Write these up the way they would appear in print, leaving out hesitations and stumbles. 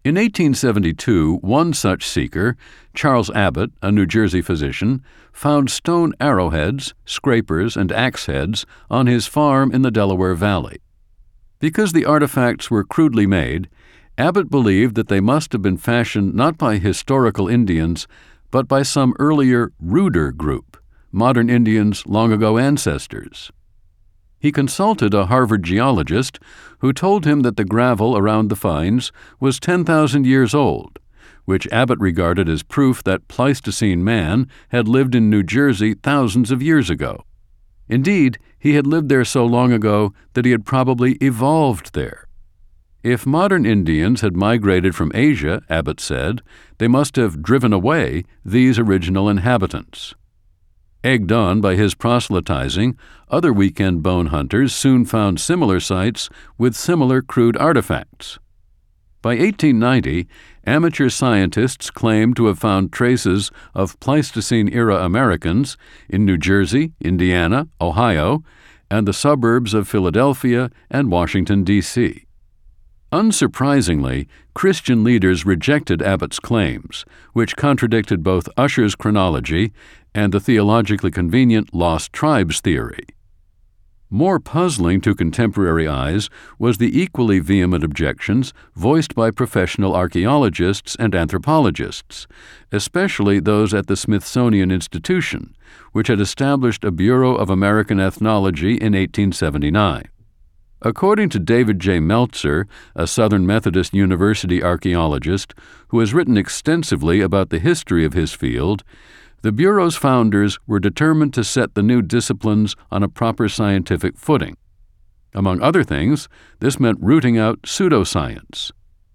In 1872, one such seeker, Charles Abbott, a New Jersey physician, found stone arrowheads, scrapers, and axe heads on his farm in the Delaware Valley. Because the artifacts were crudely made, Abbott believed that they must have been fashioned not by historical Indians, but by some earlier, ruder group, modern Indians' long-ago ancestors. He consulted a Harvard geologist who told him that the gravel around the finds was 10,000 years old, which Abbott regarded as proof that Pleistocene man had lived in New Jersey thousands of years ago. Indeed, he had lived there so long ago that he had probably evolved there. If modern Indians had migrated from Asia, Abbott said, they must have driven away these original inhabitants. Egged on by his proselytizing, other weekend bone hunters soon found similar sites with similar crude artifacts. By 1890, amateur scientists claimed to have found traces of Pleistocene-era Americans in New Jersey, Indiana, Ohio, and the suburbs of Philadelphia and Washington, D.C. Unsurprisingly, Christian leaders rejected Abbott's claims, which contradicted both Ussher's chronology and the theologically convenient lost tribes theory. More puzzling to contemporary eyes was the equally vehement objections voiced by professional archaeologists and anthropologists, especially those at the Smithsonian Institution, which had established a Bureau of American Ethnology in 1879. According to David J. Meltzer, a Southern Methodist University archaeologist who has written extensively about the history of his field, the Bureau's founders were determined to set the new disciplines on a proper scientific footing. Among other things, this meant rooting out pseudoscience.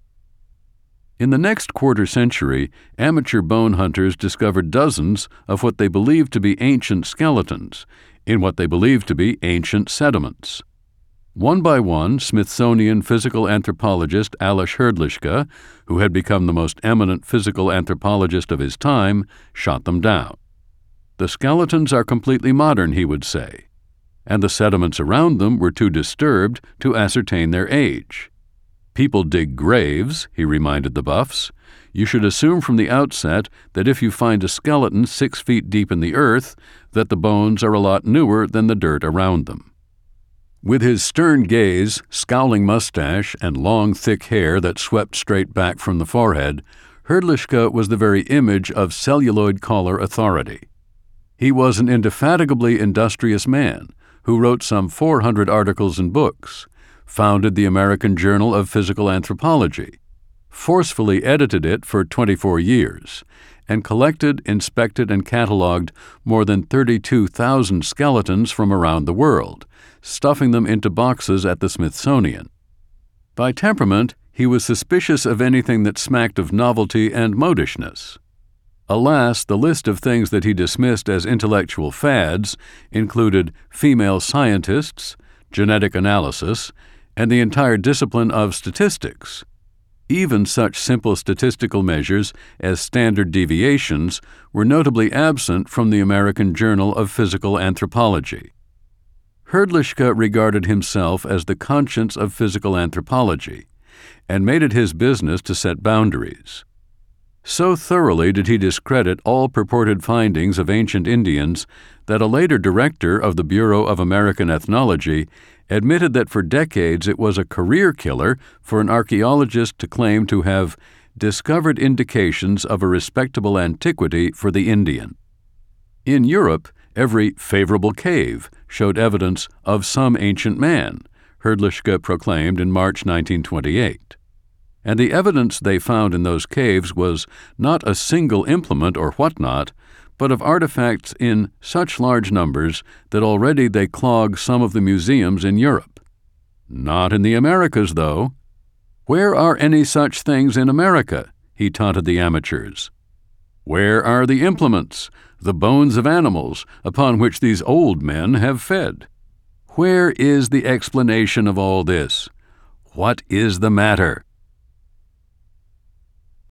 In the next quarter century, amateur bone hunters discovered dozens of what they believed to be ancient skeletons, in what they believed to be ancient sediments. One by one, Smithsonian physical anthropologist Alois Hrdlicka, who had become the most eminent physical anthropologist of his time, shot them down. The skeletons are completely modern, he would say, and the sediments around them were too disturbed to ascertain their age. People dig graves, he reminded the buffs. You should assume from the outset that if you find a skeleton 6 feet deep in the earth, that the bones are a lot newer than the dirt around them. With his stern gaze, scowling mustache, and long, thick hair that swept straight back from the forehead, Hrdlicka was the very image of celluloid collar authority. He was an indefatigably industrious man who wrote some 400 articles and books, founded the American Journal of Physical Anthropology, forcefully edited it for 24 years, and collected, inspected, and cataloged more than 32,000 skeletons from around the world, stuffing them into boxes at the Smithsonian. By temperament, he was suspicious of anything that smacked of novelty and modishness. Alas, the list of things that he dismissed as intellectual fads included female scientists, genetic analysis, and the entire discipline of statistics. Even such simple statistical measures as standard deviations were notably absent from the American Journal of Physical Anthropology. Hrdlicka regarded himself as the conscience of physical anthropology, and made it his business to set boundaries. So thoroughly did he discredit all purported findings of ancient Indians that a later director of the Bureau of American Ethnology admitted that for decades it was a career killer for an archaeologist to claim to have discovered indications of a respectable antiquity for the Indian. In Europe, every favorable cave showed evidence of some ancient man, Hrdlicka proclaimed in March 1928. And the evidence they found in those caves was not a single implement or whatnot, but of artifacts in such large numbers that already they clog some of the museums in Europe. Not in the Americas, though. Where are any such things in America? He taunted the amateurs. Where are the implements, the bones of animals, upon which these old men have fed? Where is the explanation of all this? What is the matter?